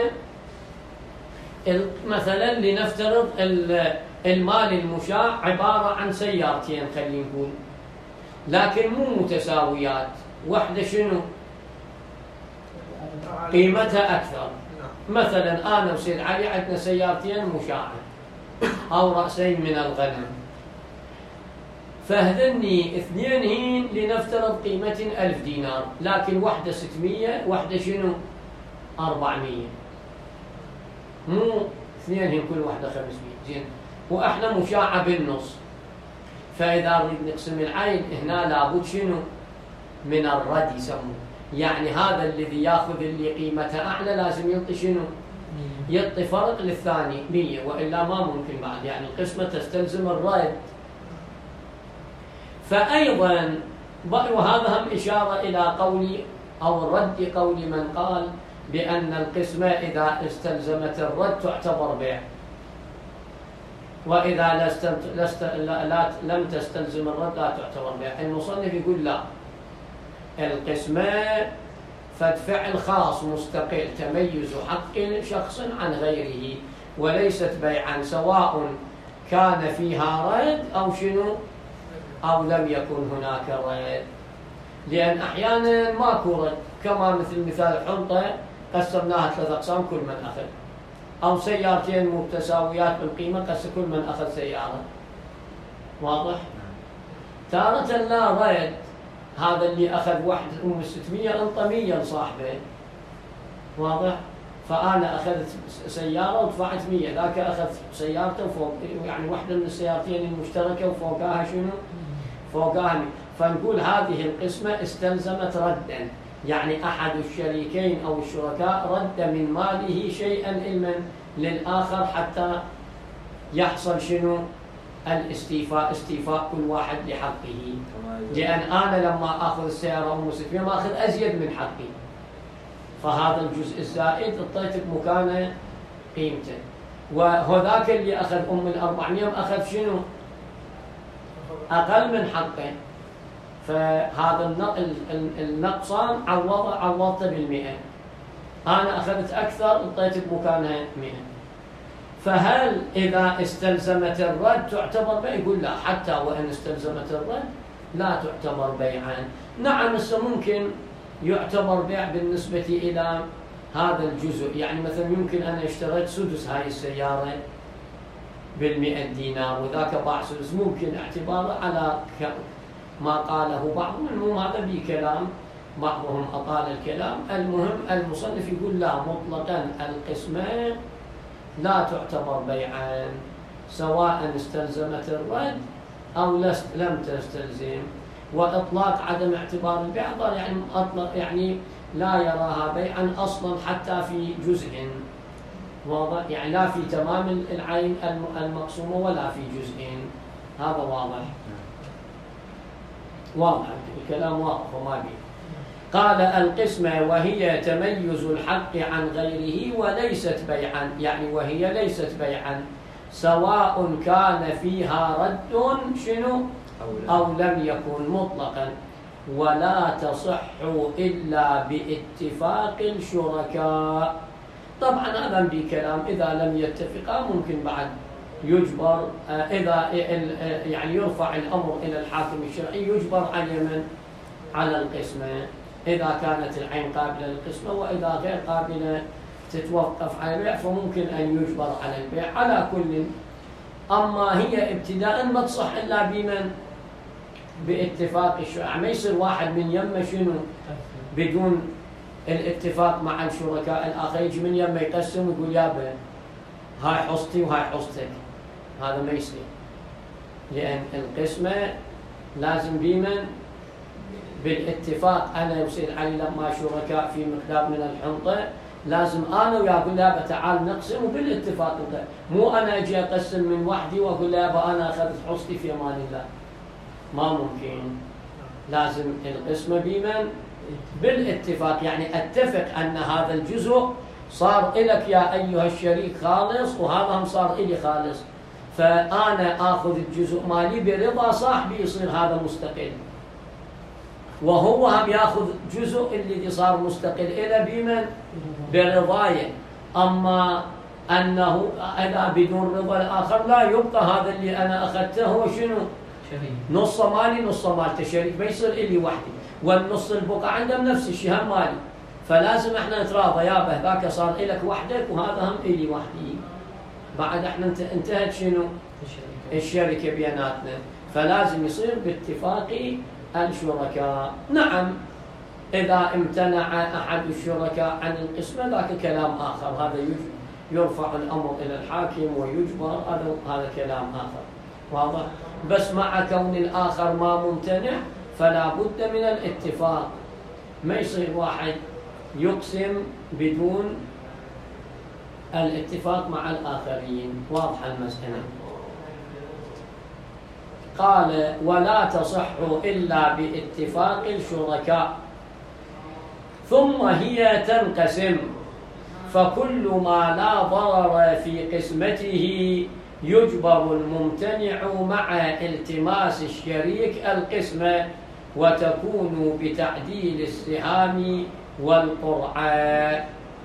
مثلا لنفترض المال المشاع عبارة عن سيارتين خلينا نقول، لكن مو متساويات. واحدة شنو؟ قيمتها أكثر. مثلا أنا وسيد علي عندنا سيارتين مشاعة أو رأسين من الغنم، فهذني اثنين هين لنفترض قيمة ألف دينار، لكن واحدة ستمية واحدة شنو أربعمية، مو اثنين هين كل واحدة خمسمية. زين، وإحنا مشاعة بالنص، فإذا نريد نقسم العين هنا لابد شنو من الرد يسموه، يعني هذا الذي ياخذ اللي قيمته أعلى لازم يعطي شنو؟ يعطي فرق للثاني مية، وإلا ما ممكن بعد، يعني القسمة تستلزم الرد. فأيضا وهذا هم إشارة إلى قولي أو الرد قول من قال بأن القسمة إذا استلزمت الرد تعتبر بيع، وإذا لست لست لا لا لم تستلزم الرد لا تعتبر بيع. المصنف يقول لا، القسمة ففعل خاص مستقل تميز حق شخص عن غيره، وليست بيعا سواء كان فيها رد أو شنو أو لم يكن هناك رد. لأن أحيانا ماكو رد، كما مثل مثال حنطة قسمناها ثلاث أقسام كل من أخذ، أو سيارتين متساويات بالقيمة قس كل من أخذ سيارة، واضح؟ تارة لا رد، هذا اللي أخذ واحد أم ستمية أنطى مية لصاحبه، واضح؟ فأنا أخذت سيارة ودفعت مية، ذاك أخذ سيارته وفوق، يعني واحدة من السيارتين المشتركة وفوقها شنو؟ فوقها مية. فنقول هذه القسمة استلزمت ردا، يعني أحد الشريكين أو الشركاء رد من ماله شيئا لمن للآخر حتى يحصل شنو؟ الاستيفاء، استيفاء كل واحد لحقه. لأن أنا لما أخذ السيارة أم ستمية ما أخذ أزيد من حقي، فهذا الجزء الزائد اعطيتك مكانه قيمته، وهذاك اللي أخذ أم الأربعمية أخذ شنو؟ أقل من حقه، فهذا النقصان عوض عوضته بالمئة، أنا أخذت أكثر اعطيتك مكانها مئة. فهل إذا استلزمت الرد تعتبر بيع؟ يقول لا، حتى وإن استلزمت الرد لا تعتبر بيعا. نعم، ممكن يعتبر بيع بالنسبة إلى هذا الجزء، يعني مثلا يمكن أنا اشتريت سدس هاي السيارة بالمئة دينار وذاك باع سدس، ممكن اعتباره على ما قاله بعضهم، المهم هذا بكلام بعضهم أطال الكلام. المهم المصنف يقول لا، مطلقا القسمة لا تعتبر بيعا سواء استلزمت الرد أو لم تستلزم. وإطلاق عدم اعتبار البيع يعني أطلق يعني لا يراها بيعا أصلا حتى في جزء، واضح؟ يعني لا في تمام العين المقسومة ولا في جزء، هذا واضح واضح الكلام واضح وما بيه. قال القسمة وهي تميز الحق عن غيره وليست بيعا، يعني وهي ليست بيعا سواء كان فيها رد شنو أو لم يكن مطلقا، ولا تصح إلا باتفاق الشركاء. طبعا هذا بكلام إذا لم يتفقا ممكن بعد يجبر، إذا يعني يرفع الأمر إلى الحاكم الشرعي يجبر على من؟ على القسمة، إذا كانت العين قابلة للقسمة، وإذا غير قابلة تتوقف على البيع فممكن أن يجبر على البيع. على كل، أما هي ابتداء ما تصح إلا بمن؟ باتفاق الشركاء. ما يصير واحد من يمه شنو بدون الاتفاق مع الشركاء الآخر، يجي من يمه يقسم ويقول يابا هاي حصتي وهاي حصتك، هذا ما يصير. لأن القسمة لازم بمن؟ بالاتفاق. أنا وسيد علي لما شركاء في مقدار من الحنطة لازم أنا وياه أقول له تعال نقسم وبالاتفاق، مو أنا أجي أقسم من وحدي وأقول له أنا أخذت حصتي في أمان الله، ما ممكن. لازم القسمة بمن؟ بالاتفاق، يعني أتفق أن هذا الجزء صار إلك يا أيها الشريك خالص وهذا هم صار إلي خالص، فأنا آخذ الجزء مالي برضا صاحبي يصير هذا مستقل، وهو هم ياخذ جزء اللي صار مستقل إلى بمن؟ برضاية. أما أنه أنا بدون رضا الآخر لا يبقى هذا اللي أنا أخذته هو شنو؟ نص مالي نص مالته، شريك ما يصير إلي وحدي، والنص البقى عندهم نفس الشيء هم مالي، فلازم احنا نتراضى يابا ذاك صار إلك وحدك وهذا هم إلي وحدي. بعد احنا انتهت شنو؟ الشركة بيناتنا. فلازم يصير باتفاق الشركاء. نعم إذا امتنع أحد الشركاء عن القسمة ذاك كلام آخر، هذا يرفع الأمر إلى الحاكم ويجبر، هذا كلام آخر واضح. بس مع كون الآخر ما ممتنع فلا بد من الاتفاق، ما يصير واحد يقسم بدون الاتفاق مع الآخرين. واضحة المسألة. قال ولا تصح إلا باتفاق الشركاء، ثم هي تنقسم، فكل ما لا ضرر في قسمته يجبر الممتنع مع التماس الشريك القسمة، وتكون بتعديل السهام والقرعة.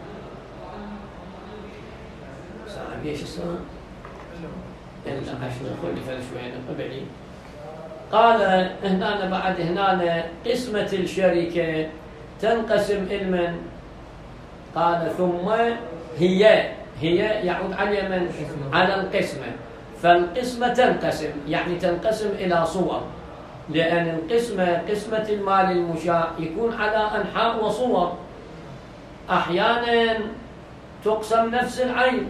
صاحب ايش السؤال؟ إلا عشان خلي شوي قبلي. قال هنا بعد هنا قسمة الشركة تنقسم إلمن؟ قال ثم هي هي يعود على من؟ على القسمة. فالقسمة تنقسم يعني تنقسم إلى صور، لأن القسمة قسمة المال المشاع يكون على أنحاء وصور. أحيانا تقسم نفس العين.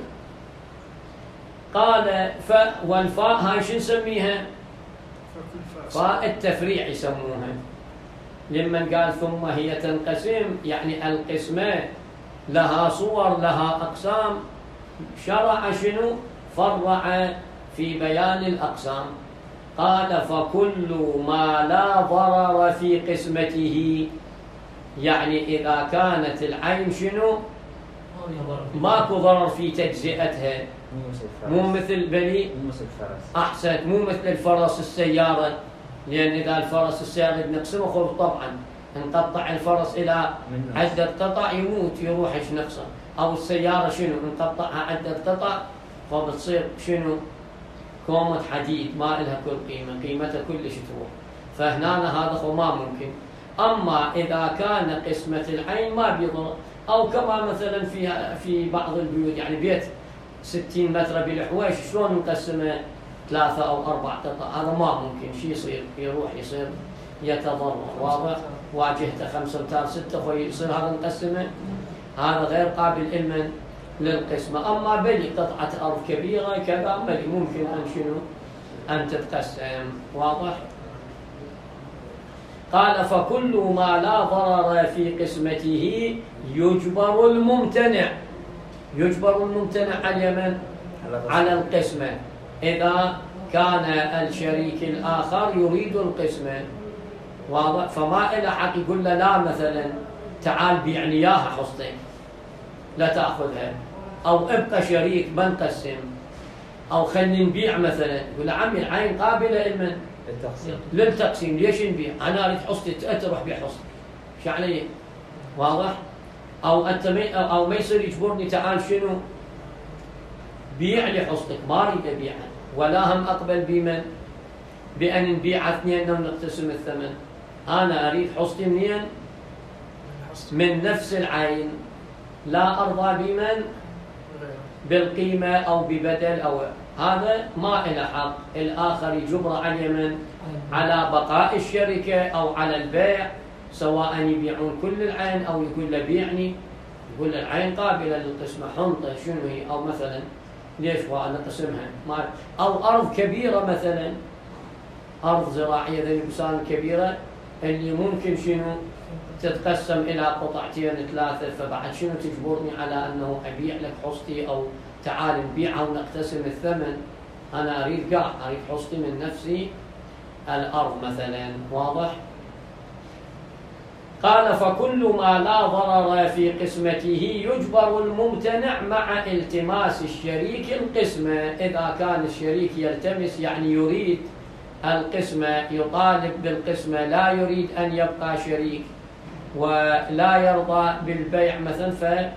قال ف والفاء هاي شو نسميها؟ فاء التفريع يسموها. لمن قال ثم هي تنقسم يعني القسمة لها صور لها أقسام، شرع شنو؟ فرع في بيان الأقسام. قال فكل ما لا ضرر في قسمته، يعني إذا كانت العين شنو؟ ماكو ضرر في تجزئتها، مو مثل بلي أحسن، مو مثل الفرس السيارة، لأن إذا الفرس السيارة نقسمه خذ طبعا نقطع الفرس إلى عدة قطع يموت يروح إيش نقصه، أو السيارة شنو نقطعها عدة قطع فبتصير شنو؟ كومة حديد ما لها كل قيمة، قيمتها كلش تروح. فهنا هذا هو ما ممكن. أما إذا كان قسمة العين ما بيضر، أو كما مثلا في في بعض البيوت يعني بيت ستين متر بالحويش شلون نقسمه ثلاثة أو أربع قطع؟ هذا ما ممكن. شي يصير؟ يروح يصير يتضرر. واضح؟ واجهته خمسة امتار ستة ويصير هذا نقسمه، هذا غير قابل إلمن للقسمة. أما بلي قطعة أرض كبيرة كذا بلي ممكن أن شنو؟ أن تتقسم. واضح؟ قال فكل ما لا ضرر في قسمته يجبر الممتنع. يجبر الممتنع على اليمن على القسمة إذا كان الشريك الآخر يريد القسمة. واضح؟ فما إلى حق يقول له لا مثلا تعال بيعني إياها حصتك لا تأخذها، أو ابقى شريك بنقسم، أو خلينا نبيع مثلا. يقول له عمي العين قابلة لمن؟ للتقسيم. للتقسيم. ليش نبيع؟ أنا أريد حصتي تروح بيع حصتي. شو علي؟ واضح؟ أو أنت مي أو ما يصير يجبرني تعال شنو؟ بيع لي حصتك، ما أريد أبيعها، ولا هم أقبل بمن؟ بأن نبيع اثنين ونقتسم الثمن. أنا أريد حصتي منين؟ من نفس العين، لا أرضى بمن؟ بالقيمة أو ببدل أو هذا ما إلى حق. الآخر يجبر على من؟ على بقاء الشركة أو على البيع، سواء يبيعون كل العين أو يقول له بيعني، يقول له العين قابلة للقسمة حنطة شنو هي، أو مثلا ليش وأنا قسمها ما، أو أرض كبيرة مثلا أرض زراعية ذي بسان كبيرة اللي ممكن شنو تتقسم إلى قطعتين ثلاثة، فبعد شنو تجبرني على أنه أبيع لك حصتي أو تعال نبيعها ونقتسم الثمن؟ أنا أريد قاع، أريد حصتي من نفسي الأرض مثلا. واضح؟ قال فكل ما لا ضرر في قسمته يجبر الممتنع مع التماس الشريك القسمة. إذا كان الشريك يلتمس يعني يريد القسمة، يطالب بالقسمة، لا يريد أن يبقى شريك ولا يرضى بالبيع مثلا، فإذا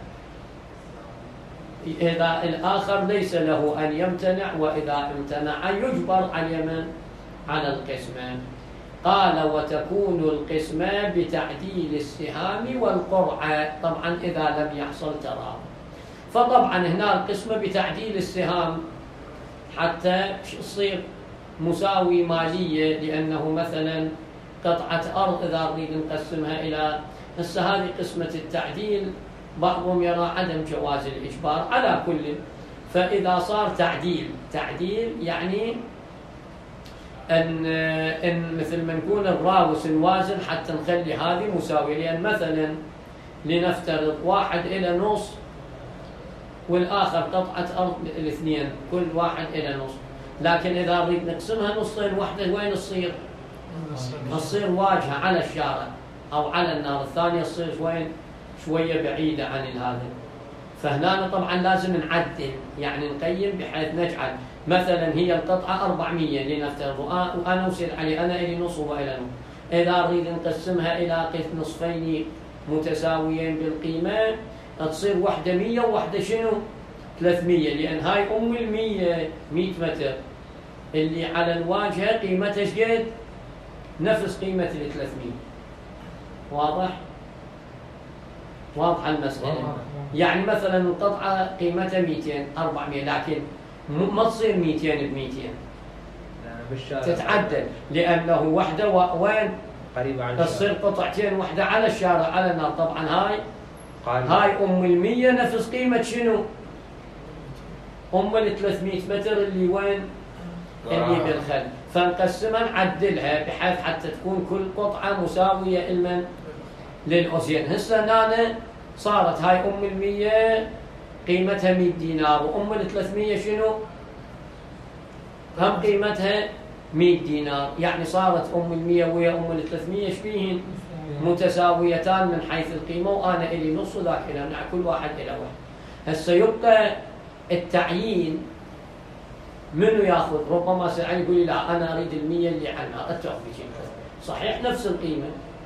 الآخر ليس له أن يمتنع، وإذا امتنع يجبر على اليمن على القسمة. قال وتكون القسمة بتعديل السهام والقرعة، طبعا إذا لم يحصل تراض. فطبعا هنا القسمة بتعديل السهام حتى تصير مساوي مالية، لأنه مثلا قطعة أرض إذا نريد نقسمها إلى هسه هذه قسمة التعديل، بعضهم يرى عدم جواز الإجبار على كل. فإذا صار تعديل، تعديل يعني أن إن مثل ما نكون الراوس نوازن حتى نخلي هذه مساوية، لأن مثلا لنفترض واحد إلى نص والآخر قطعة أرض الاثنين كل واحد إلى نص، لكن إذا نريد نقسمها نصين وحدة وين تصير؟ تصير واجهة على الشارع أو على النار، الثانية تصير وين؟ شوية بعيدة عن هذا. فهنا طبعا لازم نعدل، يعني نقيم بحيث نجعل مثلا هي القطعة أربعمية لنفترض، وأنا أصير علي أنا إلي نص وإلى نص، إذا نريد نقسمها إلى قسم نصفين متساويين بالقيمة تصير واحدة مية وواحدة شنو؟ ثلاثمية، لأن هاي أم المية مية متر اللي على الواجهة قيمتها شقد؟ نفس قيمة الثلاثمية. واضح؟ واضح المسألة؟ يعني مثلا القطعة قيمتها مئتين أربعمية، لكن ما تصير مئتين بمئتين، تتعدل، لأنه وحدة وين؟ قريبة على تصير قطعتين، وحدة على الشارع على النار. طبعا هاي قريب. هاي أم المية نفس قيمة شنو؟ أم الثلاثمية متر اللي وين؟ اللي بالخل. فنقسمها نعدلها بحيث حتى تكون كل قطعة مساوية المن للأسين. هسه هنا صارت هاي أم المية قيمتها مئة دينار، وأم الثلاثمية شنو؟ هم قيمتها مئة دينار، يعني صارت أم المية ويا أم الثلاثمية شبيهن؟ متساويتان من حيث القيمة، وأنا إلي نص وذاك إلى نص، كل واحد إلى واحد. هسه يبقى التعيين منو ياخذ؟ ربما سعيد يقول لي لا أنا أريد المية اللي عنها، أتأخذ شيء صحيح نفس القيمة،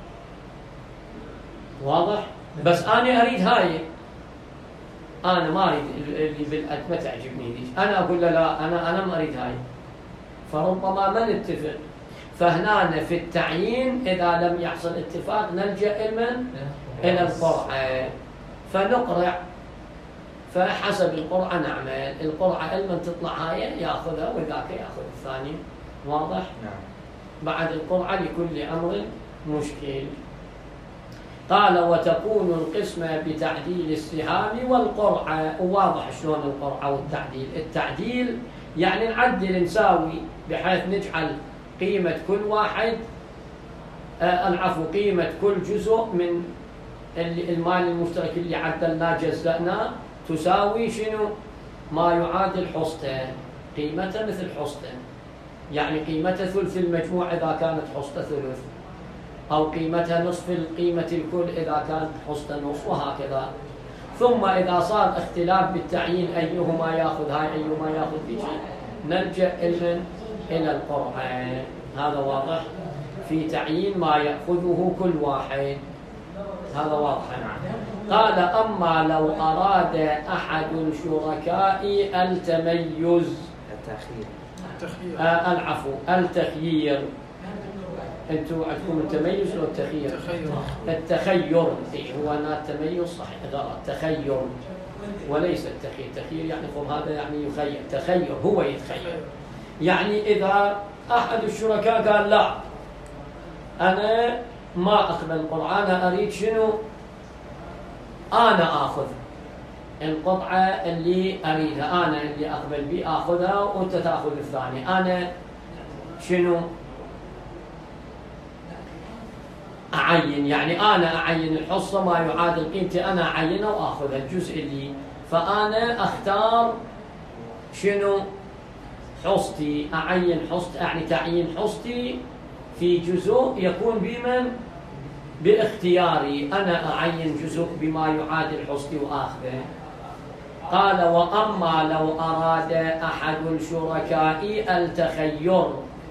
واضح؟ بس أنا أريد هاي، أنا ما أريد اللي بالأد ما تعجبني ليش، أنا أقول له لا أنا أنا ما أريد هاي، فربما ما نتفق. فهنا في التعيين إذا لم يحصل اتفاق نلجأ المن إلى القرعة، فنقرع، فحسب القرعة نعمل. القرعة المن تطلع هاي يأخذها وذاك يأخذ الثاني، واضح؟ نعم. بعد القرعة لكل أمر مشكل. قال وتكون القسمة بتعديل السهام والقرعة. واضح شلون القرعة والتعديل؟ التعديل يعني نعدل نساوي بحيث نجعل قيمة كل واحد آه العفو قيمة كل جزء من المال المشترك اللي عدلناه جزأناه تساوي شنو؟ ما يعادل حصته، قيمته مثل حصته، يعني قيمته ثلث المجموع إذا كانت حصته ثلث، أو قيمتها نصف القيمة الكل إذا كانت حصته نصف، وهكذا. ثم إذا صار اختلاف بالتعيين أيهما يأخذ هاي أيهما يأخذ بشيء نلجأ إلى القرعة. هذا واضح في تعيين ما يأخذه كل واحد، هذا واضح. قال أما لو أراد أحد الشركاء التميز التخيير آه العفو التخيير، أنتوا عندكم التميز أو التخيير؟ التخير. التخير هو أنا التميز صحيح غلط، تخير وليس التخيير. التخيير يعني هذا يعني يخير، تخير هو يتخير. يعني إذا أحد الشركاء قال لا أنا ما أقبل القرعة، أنا أريد شنو؟ أنا آخذ القطعة اللي أريدها، أنا اللي أقبل بي أخذها وأنت تأخذ الثاني، أنا شنو؟ أعين، يعني أنا أعين الحصة ما يعادل قيمتي، أنا أعينها وأخذها الجزء اللي، فأنا أختار شنو؟ حصتي، أعين حصتي، يعني تعيين حصتي في جزء يكون بمن؟ باختياري، أنا أعين جزء بما يعادل حصتي وآخذه. قال وأما لو أراد أحد الشركاء التخير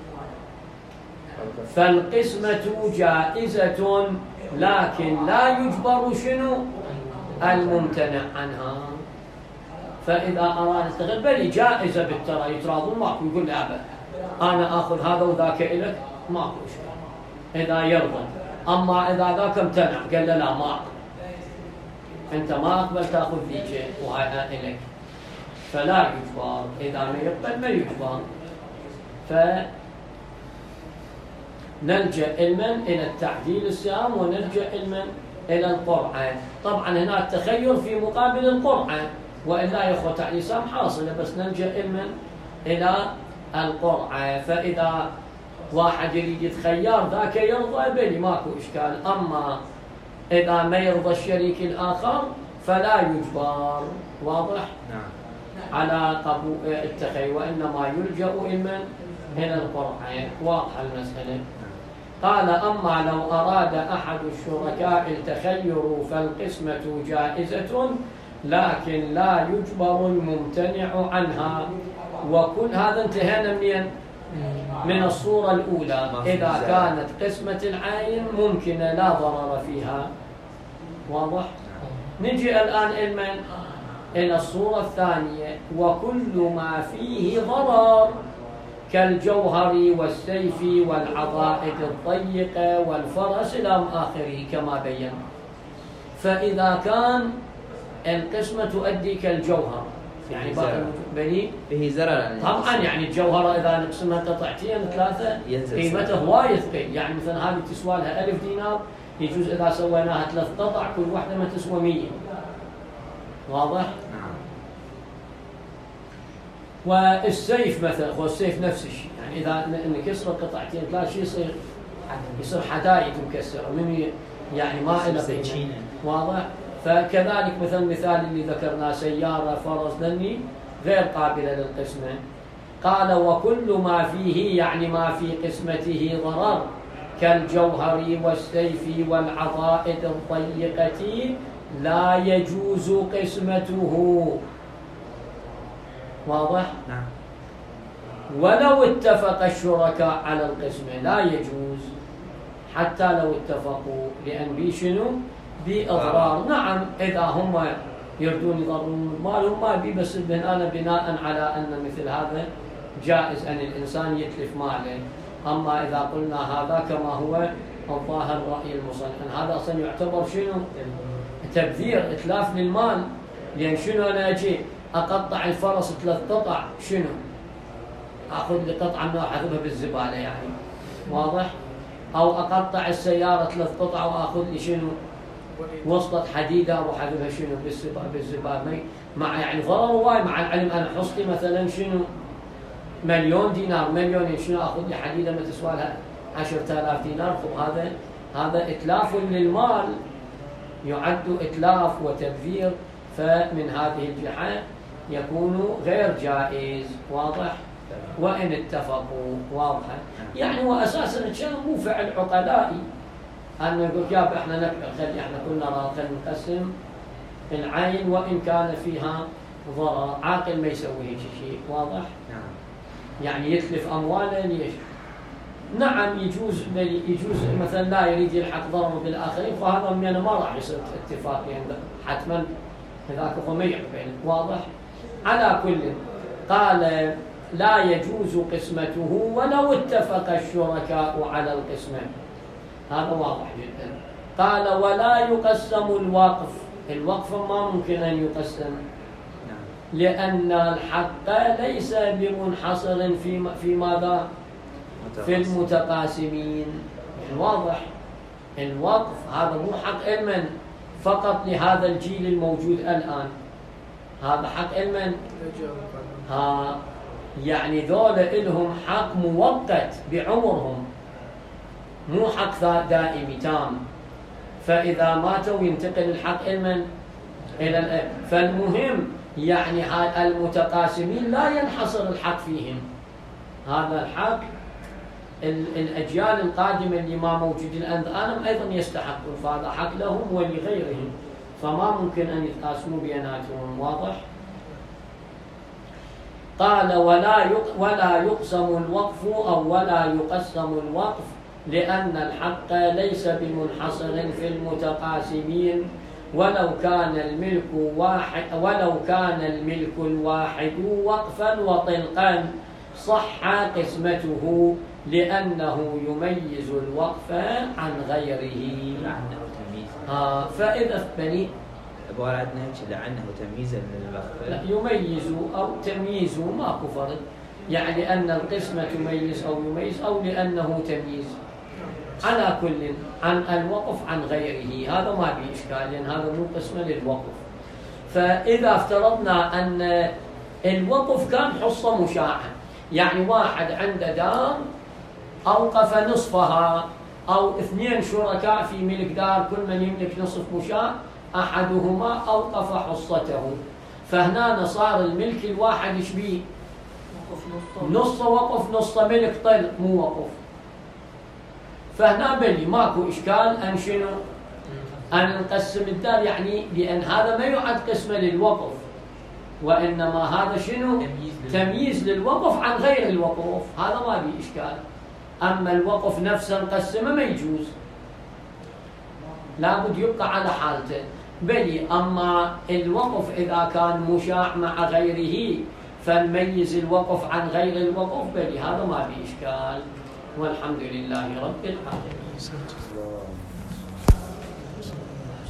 فالقسمة جائزة لكن لا يجبر شنو؟ الممتنع عنها. فإذا أراد التخير بل جائزة بالترى يتراضون ماكو، يقول لا أبدا أنا آخذ هذا وذاك إلك ماكو شيء إذا يرضى. أما إذا ذاك امتنع قال له لا ما أقبل، أنت ما أقبل تأخذ ذيك وهاي إلك، فلا يجبر. إذا ما يقبل ما يجبر. فنلجأ علما إلى التعديل السهام ونلجأ علما إلى القرعة. طبعا هناك تخير في مقابل القرعة، وإلا يا إخوة تعديل السهام حاصلة، بس نلجأ علما إلى القرعة. فإذا واحد يريد يتخير ذاك يرضى بلي ماكو إشكال، أما إذا ما يرضى الشريك الآخر فلا يجبر. واضح؟ نعم. على قبول التخير، وإنما يلجأ إما إلى القرعة. واضحة المسألة. قال أما لو أراد أحد الشركاء التخير فالقسمة جائزة لكن لا يجبر الممتنع عنها. وكل هذا انتهينا من من الصورة الأولى، إذا كانت قسمة العين ممكنة لا ضرر فيها. واضح؟ نجي الآن إلى إلى الصورة الثانية، وكل ما فيه ضرر كالجوهر والسيف والعضائد الضيقة والفرس إلى آخره كما بين. فإذا كان القسمة تؤدي كالجوهر، يعني باقي بني فيه زرر طبعا، يعني الجوهرة إذا نقسمها قطعتين ثلاثة قيمته وايد ثقيل. يعني مثلا هذه تسوى لها ألف دينار، يجوز إذا سويناها ثلاث قطع كل واحدة ما تسوى مية. واضح؟ والسيف مثلا، هو السيف نفس الشيء، يعني إذا نكسر قطعتين ثلاث شيء يصير يصير حدايد مكسرة من يعني ما إلى قيمة. واضح؟ فكذلك مثلا مثال اللي ذكرناه سيارة فرس ذني غير قابلة للقسمة. قال وكل ما فيه يعني ما في قسمته ضرر كالجوهر والسيف والعضائد الضيقة لا يجوز قسمته. واضح؟ نعم. ولو اتفق الشركاء على القسمة لا يجوز حتى لو اتفقوا، لأن بي شنو؟ بإضرار. نعم إذا هم يردون يضرون مالهم ما بي، بس هنا بناء على أن مثل هذا جائز أن الإنسان يتلف ماله. أما إذا قلنا هذا كما هو الظاهر رأي المصنف، هذا أصلا يعتبر شنو؟ تبذير، إتلاف للمال. لأن شنو أنا أجي أقطع الفرس ثلاث قطع، شنو؟ أخذ لي قطعة منها وأحذفها بالزبالة يعني. واضح؟ أو أقطع السيارة ثلاث قطع وأخذ لي شنو؟ وصلت حديدة وحذفها شنو؟ بالزبالة. مع يعني ضرر واي، مع العلم أنا حصتي مثلا شنو؟ مليون دينار، مليونين، شنو أخذ لي حديدة ما تسوى لها عشرة آلاف دينار. هذا هذا إتلاف للمال، يعد إتلاف وتبذير، فمن هذه الجهة يكون غير جائز. واضح؟ وإن اتفقوا. واضح؟ يعني وأساسا الشيء مو فعل عقلائي أن يقول يا احنا نقبل، خلي احنا كنا راضين نقسم العين وإن كان فيها ضرر. عاقل ما يسوي هيك شيء. واضح؟ يعني يتلف أمواله ليش؟ نعم يجوز يجوز مثلا لا يريد يلحق ضرر بالآخرين، فهذا من ما راح يصير اتفاق، يعني حتما هذاك هو ما يقبل. واضح؟ على كل قال لا يجوز قسمته ولو اتفق الشركاء على القسمة. هذا واضح جدا. قال ولا يقسم الوقف. الوقف ما ممكن أن يقسم، لأن الحق ليس بمنحصر في في ماذا؟ في المتقاسمين. واضح؟ الوقف هذا مو حق علما فقط لهذا الجيل الموجود الآن، هذا حق علما ها، يعني ذولا إلهم حق مؤقت بعمرهم، مو حق دائمي تام. فإذا ماتوا ينتقل الحق علما إلى الأب. فالمهم يعني المتقاسمين لا ينحصر الحق فيهم، هذا الحق الأجيال القادمة اللي ما موجودين الآن أيضا يستحقون، فهذا حق لهم ولغيرهم، فما ممكن أن يتقاسموا بيناتهم. واضح؟ قال ولا ولا يقسم الوقف أو ولا يقسم الوقف لأن الحق ليس بمنحصر في المتقاسمين، ولو كان الملك واحد ولو كان الملك الواحد وقفا وطلقا صح قسمته، لأنه يميز الوقف عن غيره. آه فإذا بني أبغى عندنا لعنه تمييزا للوقف، لا يميز أو تمييز ما كفر، يعني أن القسمة تميز أو يميز أو لأنه تمييز. على كل عن الوقف عن غيره هذا ما به إشكال، لأن هذا مو قسمة للوقف. فإذا افترضنا أن الوقف كان حصة مشاعة، يعني واحد عنده دار أوقف نصفها، أو اثنين شركاء في ملك دار كل من يملك نصف مشاع، أحدهما أوقف حصته، فهنا صار الملك الواحد إيش بيه؟ نص وقف نص ملك، طلق مو وقف. فهنا بلي ماكو إشكال أن شنو؟ أن نقسم الدار، يعني لأن هذا ما يعد قسمة للوقف، وإنما هذا شنو؟ تمييز للوقف عن غير الوقف، هذا ما به إشكال. أما الوقف نفسه نقسمه ما يجوز، لابد يبقى على حالته. بلي أما الوقف إذا كان مشاع مع غيره فنميز الوقف عن غير الوقف، بلي هذا ما به إشكال. والحمد لله رب العالمين.